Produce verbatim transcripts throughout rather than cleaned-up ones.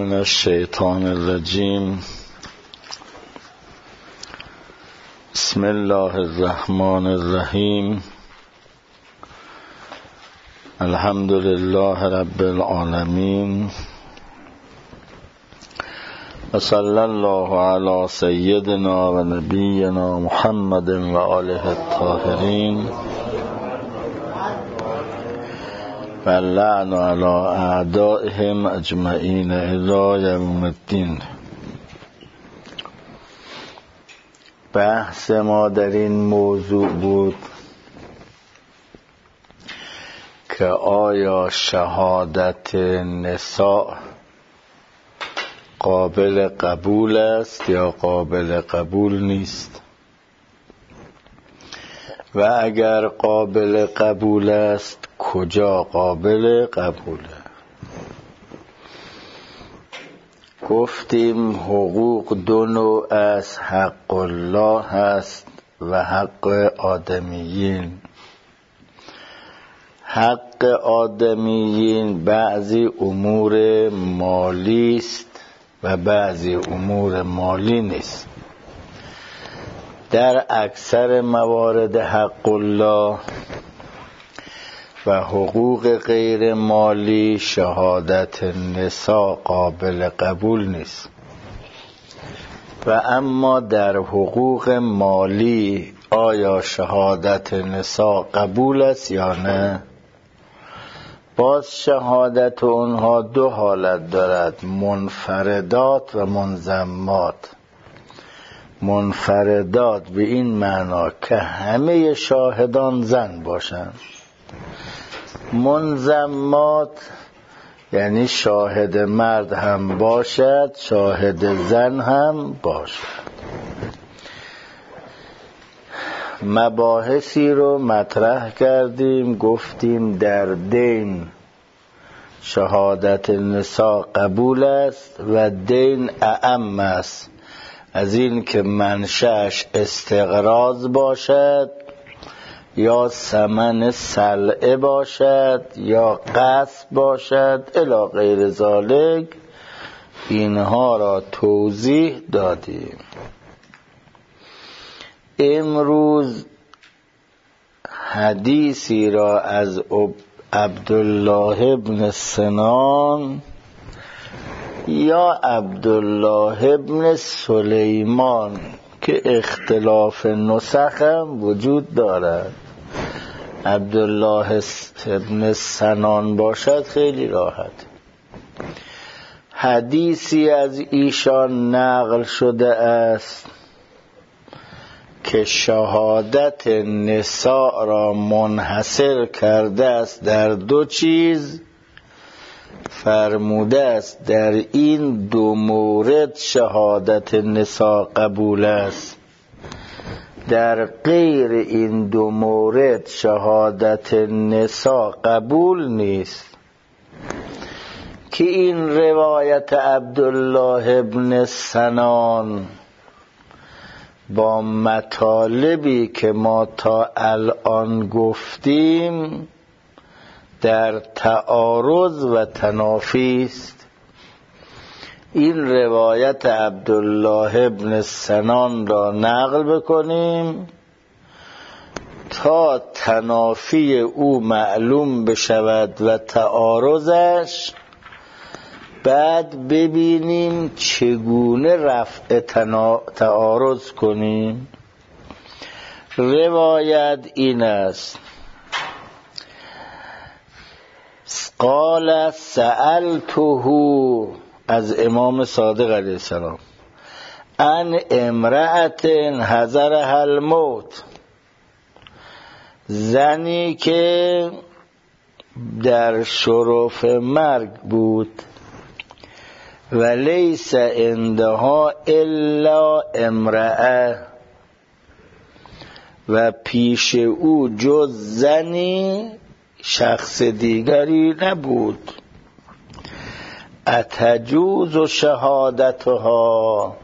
من الشیطان الرجیم. بسم الله الرحمن الرحیم. الحمد لله رب العالمین و صلی الله علی سیدنا و نبینا محمد و آله الطاهرین و لعن علی اعدائهم اجمعین الی یوم الدین. بحث ما در این موضوع بود که آیا شهادت نساء قابل قبول است یا قابل قبول نیست، و اگر قابل قبول است کجا قابل قبوله. گفتیم حقوق دو نوع است، حق الله هست و حق آدمیین. حق آدمیین بعضی امور مالی است و بعضی امور مالی نیست. در اکثر موارد حق الله و حقوق غیر مالی شهادت نساء قابل قبول نیست، و اما در حقوق مالی آیا شهادت نساء قبول است یا نه؟ باز شهادت اونها دو حالت دارد، منفردات و منضمات. منفردات به این معنا که همه شاهدان زن باشند. منضمات یعنی شاهد مرد هم باشد، شاهد زن هم باشد. مباحثی رو مطرح کردیم، گفتیم در دین شهادت نساء قبول است و دین اعم است از این که منشأش استقراض باشد یا ثمن سلعه باشد یا غصب باشد الی غیر ذالک. اینها را توضیح دادیم. امروز حدیثی را از عبدالله ابن سنان یا عبدالله ابن سلیمان که اختلاف نسخ هم وجود دارد، عبدالله ابن سنان باشد خیلی راحت. حدیثی از ایشان نقل شده است که شهادت نساء را منحصر کرده است در دو چیز. فرموده است در این دو مورد شهادت نساء قبول است، در غیر این دو مورد شهادت نساء قبول نیست. که این روایت عبدالله ابن سنان با مطالبی که ما تا الان گفتیم در تعارض و تنافی است. این روایت عبدالله ابن سنان را نقل بکنیم تا تنافی او معلوم بشود و تعارضش، بعد ببینیم چگونه رفع تعارض کنیم. روایت این است: قال سألته، از امام صادق علیه السلام، ان امرأت حضرها الموت، زنی که در شرف مرگ بود، و لیس عندها الا امرأه، و پیش او جز زنی شخص دیگری نبود. اتجوز شهادتها،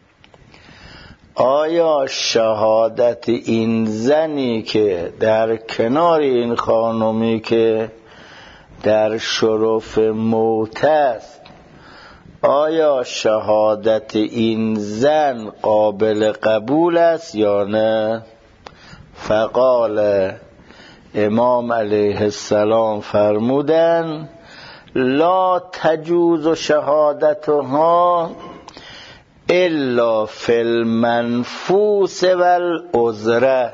آیا شهادت این زنی که در کنار این خانمی که در شرف موت است آیا شهادت این زن قابل قبول است یا نه؟ فقال، امام علیه السلام فرمودن لا تجوز شهادتها الا فی المنفوس والعذره.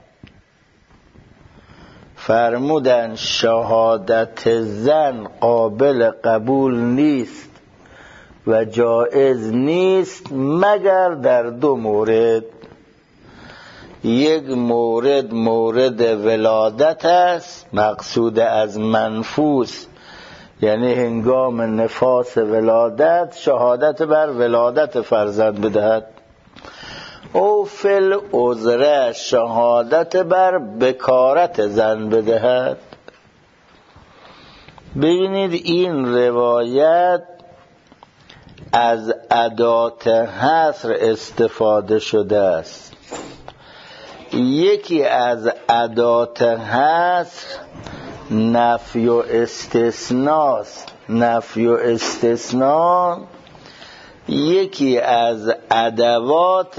فرمودن شهادت زن قابل قبول نیست و جایز نیست مگر در دو مورد. یک مورد مورد ولادت است، مقصود از منفوس یعنی هنگام نفاس ولادت شهادت بر ولادت فرزند بدهد. او فل عذره شهادت بر بکارت زن بدهد. ببینید این روایت از ادات حصر استفاده شده است. یکی از ادات حصر نفی و استثناست. نفی و استثناء یکی از ادوات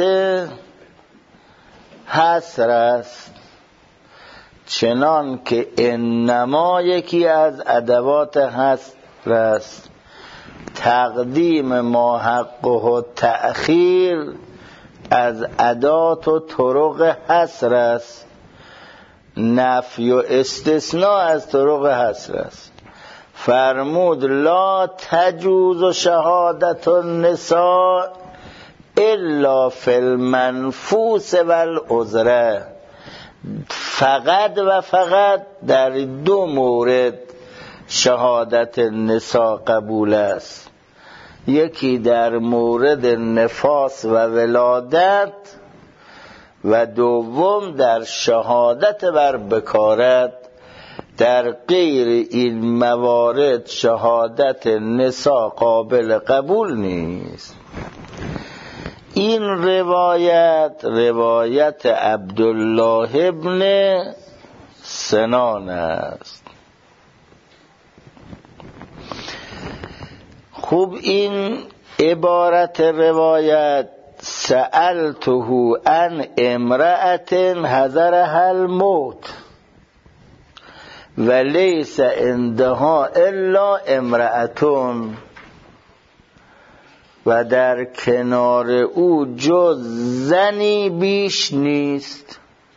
حصر است، چنان که انما یکی از ادوات حصر است. تقدیم ما حقه و تأخیر از ادات و طرق حصر است. نفی و استثناء از طرق حصر است. فرمود لا تجوز شهادت النساء الا فی المنفوس والعذره. فقط و فقط در دو مورد شهادت نساء قبول است. یکی در مورد نفاس و ولادت و دوم در شهادت بر بکارت. در غیر این موارد شهادت نساء قابل قبول نیست. این روایت روایت عبدالله ابن سنان است. خوب این عبارت روایت سألته عن امرأة حضرها الموت ولیس عندها الا امرأتون، و در کنار او جز زنی بیش نیست.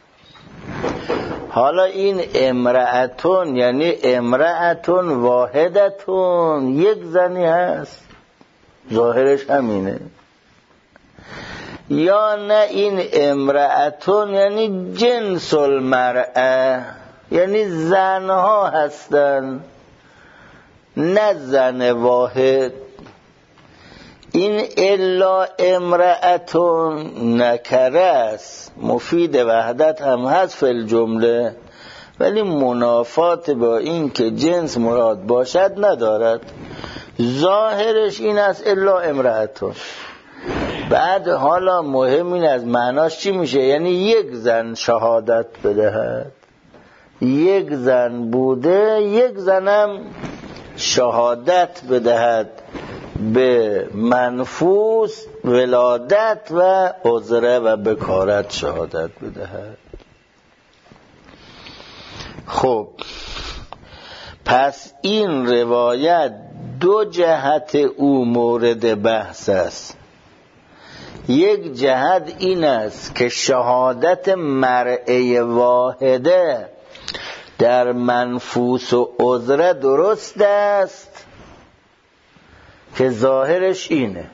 حالا این امرأتون یعنی امرأتون واحدتون، یک زنی هست، ظاهرش همینه. یا نه این امرأتون یعنی جنس المرأه، یعنی زنها هستن نه زن واحد. این الا امرأتون نکره است، مفید وحدت هم هست فی الجمله، ولی منافات با این که جنس مراد باشد ندارد. ظاهرش این است الا امرأتون. بعد حالا مهم این از معناش چی میشه؟ یعنی یک زن شهادت بدهد. یک زن بوده، یک زنم شهادت بدهد به منفوس ولادت و عذره و بکارت شهادت بدهد. خب پس این روایت دو جهت او مورد بحث است. یک جهت این است که شهادت مرئه واحده در منفوس و عذره درست است که ظاهرش اینه.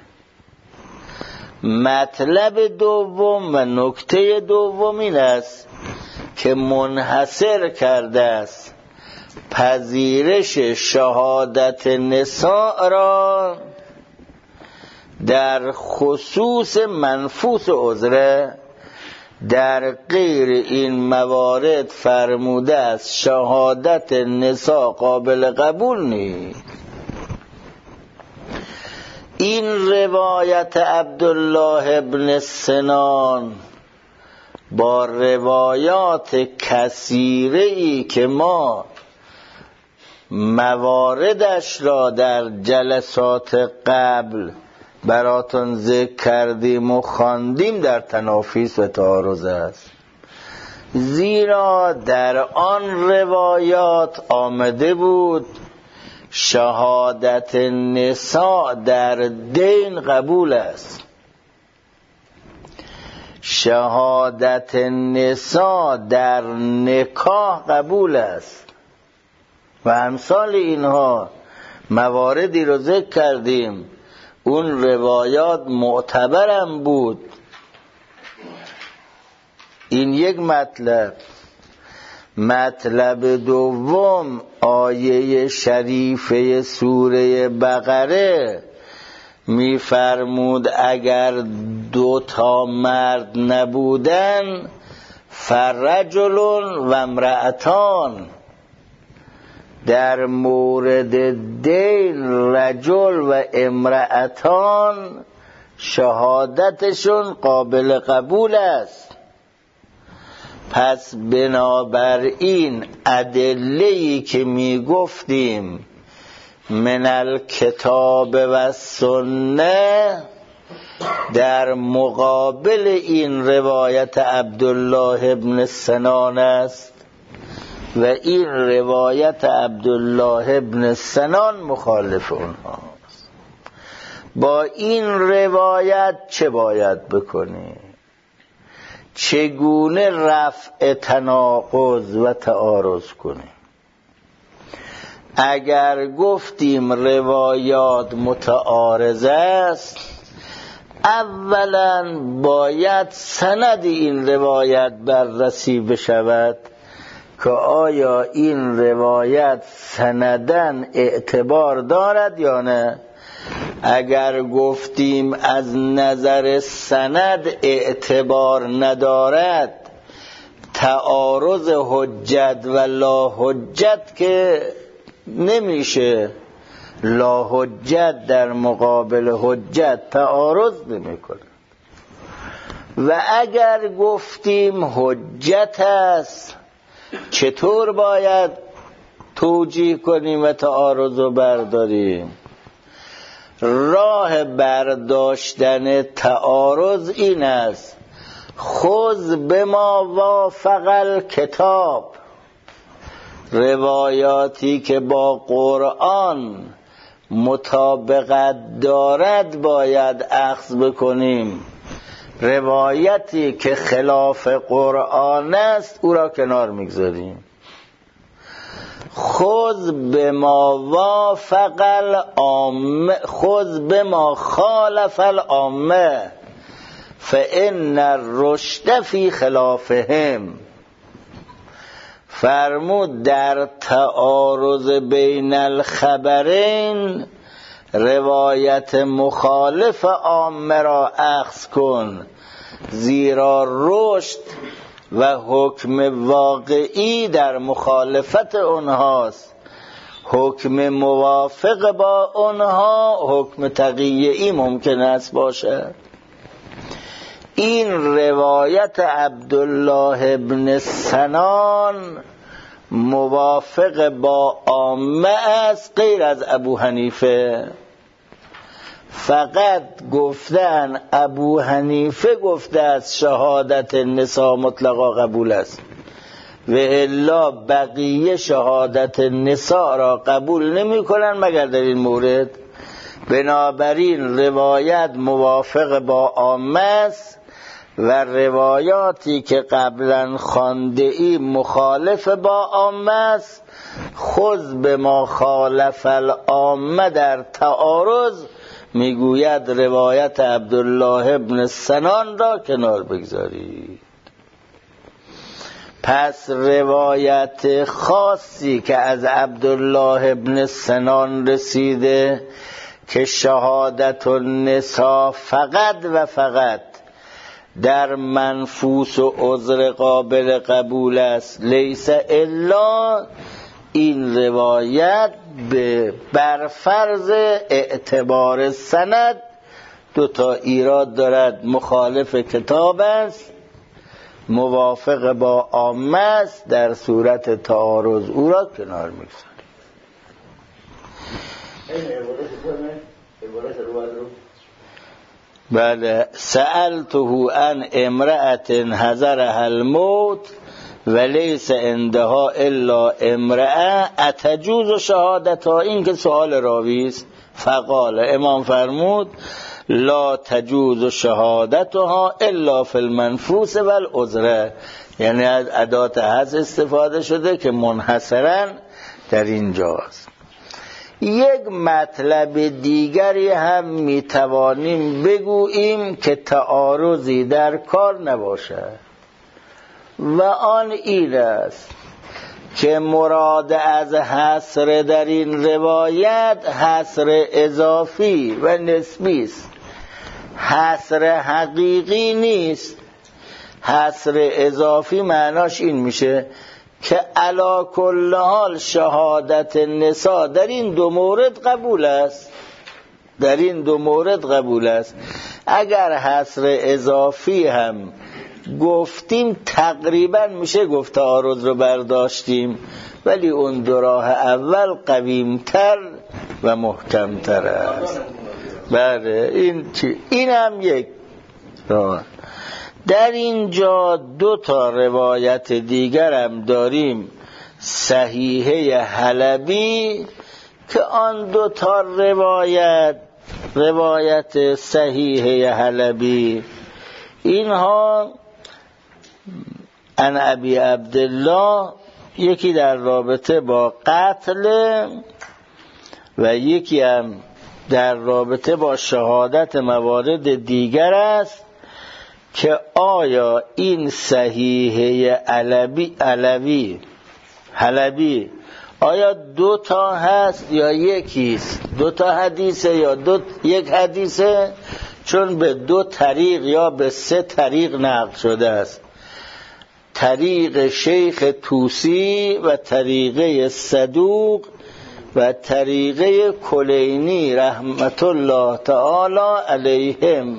مطلب دوم و نکته دوم این است که منحصر کرده است پذیرش شهادت نساء را در خصوص منفوس و عذره. در غیر این موارد فرموده است شهادت نساء قابل قبول نیست. این روایت عبدالله ابن سنان با روایات کثیره‌ای که ما مواردش را در جلسات قبل براتون ذکر کردیم و خواندیم در تنافیس و تعارض است، زیرا در آن روایات آمده بود شهادت نساء در دین قبول است، شهادت نساء در نکاح قبول است و امثال اینها مواردی رو ذکر کردیم. اون روایات معتبرم بود. این یک مطلب. مطلب دوم، آیه شریفه سوره بقره می‌فرمود اگر دو تا مرد نبودن فرجل و امرأتان، در مورد دین رجل و امرأتان شهادتشون قابل قبول است. پس بنابراین ادله‌ای که می گفتیم من الکتاب و سنه در مقابل این روایت عبدالله ابن سنان است و این روایت عبدالله ابن سنان مخالف اونهاست. با این روایت چه باید بکنیم؟ چگونه رفع تناقض و تعارض کنیم؟ اگر گفتیم روایات متعارض است، اولا باید سند این روایت بررسی بشود که آیا این روایت سندن اعتبار دارد یا نه. اگر گفتیم از نظر سند اعتبار ندارد، تعارض حجت و لا حجت که نمیشه، لا حجت در مقابل حجت تعارض نمیکنه. و اگر گفتیم حجت است، چطور باید توجیه کنیم و تعارض رو برداریم؟ راه برداشتن تعارض این است: خذ بما وافق الکتاب، روایاتی که با قرآن مطابقت دارد باید اخذ بکنیم، روایتی که خلاف قرآن است او را کنار میگذاریم. خذ بما وافق العامه، خذ بما خالف العامه فإن الرشد فی خلافهم. فرمود در تعارض بین الخبرین روایت مخالف عامه را اخذ کن، زیرا رشد و حکم واقعی در مخالفت اونهاست، حکم موافق با اونها حکم تقییعی ممکن است باشد. این روایت عبدالله ابن سنان موافق با عامه است غیر از ابو حنیفه. فقط گفتن ابو حنیفه گفته است شهادت نساء مطلقا قبول است و الا بقیه شهادت نساء را قبول نمی کنن مگر در این مورد. بنابراین روایت موافق با عامه است و روایاتی که قبلا خوانده ای مخالف با عامه است. خذ بما خالف العامه در تعارض میگوید روایت عبدالله ابن سنان را کنار بگذارید. پس روایت خاصی که از عبدالله ابن سنان رسیده که شهادت النساء فقط و فقط در منفوس و عذر قابل قبول است، لیس الا، این روایت به برفرض اعتبار سند دو تا ایراد دارد: مخالف کتاب است، موافق با عامه است، در صورت تعارض او را کنار می‌گذاریم. بله سألته عن امرأة حضرها الموت ولیس عندها الا امرأة اتجوز شهادتها. این که سوال راویست. فقال امام فرمود لا تجوز شهادتها الا فی المنفوس والعذر، یعنی از ادات حذف استفاده شده که منحصرا در اینجاست. یک مطلب دیگری هم میتوانیم بگوییم که تعارضی در کار نباشد و آن این است که مراد از حصر در این روایت حصر اضافی و نسبی است، حصر حقیقی نیست. حصر اضافی معناش این میشه که علی کل حال شهادت نساء در این دو مورد قبول است، در این دو مورد قبول است. اگر حصر اضافی هم گفتیم تقریبا میشه گفت تعارض رو برداشتیم، ولی اون دو راه اول قویمتر و محکمتر است. بله این چی؟ این هم یک راه. در اینجا دو تا روایت دیگر هم داریم، صحیحه حلبی که آن دو تا روایت روایت صحیحه حلبی اینها عن ابی عبدالله، یکی در رابطه با قتل و یکی هم در رابطه با شهادت موارد دیگر است که آیا این صحیحه علوی علوی حلبی آیا دو تا هست یا یکیست؟ دو تا حدیثه یا دو یک حدیثه؟ چون به دو طریق یا به سه طریق نقل شده است، طریق شیخ طوسی و طریقه صدوق و طریقه کلینی رحمت الله تعالی علیهم.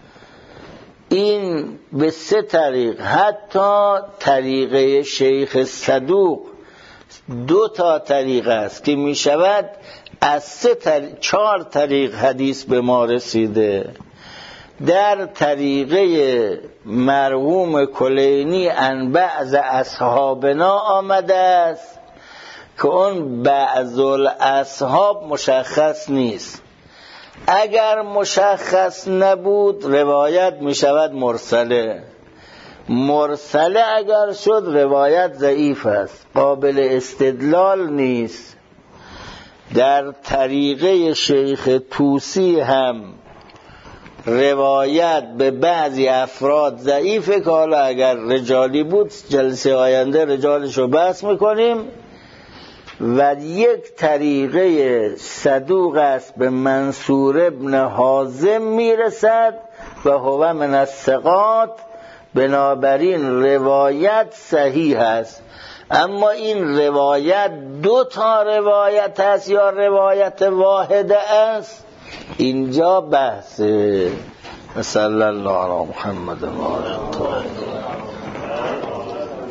این به سه طریق، حتی طریقه شیخ صدوق دو تا طریق است که می شود از سه طریق چهار طریق حدیث به ما رسیده. در طریقه مرحوم کلینی ان بعض اصحابنا آمده است که اون بعض الاصحاب مشخص نیست. اگر مشخص نبود روایت می شود مرسله. مرسله اگر شد روایت ضعیف است، قابل استدلال نیست. در طریقه شیخ طوسی هم روایت به بعضی افراد ضعیفه که حالا اگر رجالی بود جلسه آینده رجالش رو بحث میکنیم. و یک طریقه صدوق است به منصور ابن حازم میرسد و هو من الثقات، بنابراین روایت صحیح است. اما این روایت دو تا روایت است یا روایت واحده است، اینجا بحثه. صلی الله علی محمد و آله.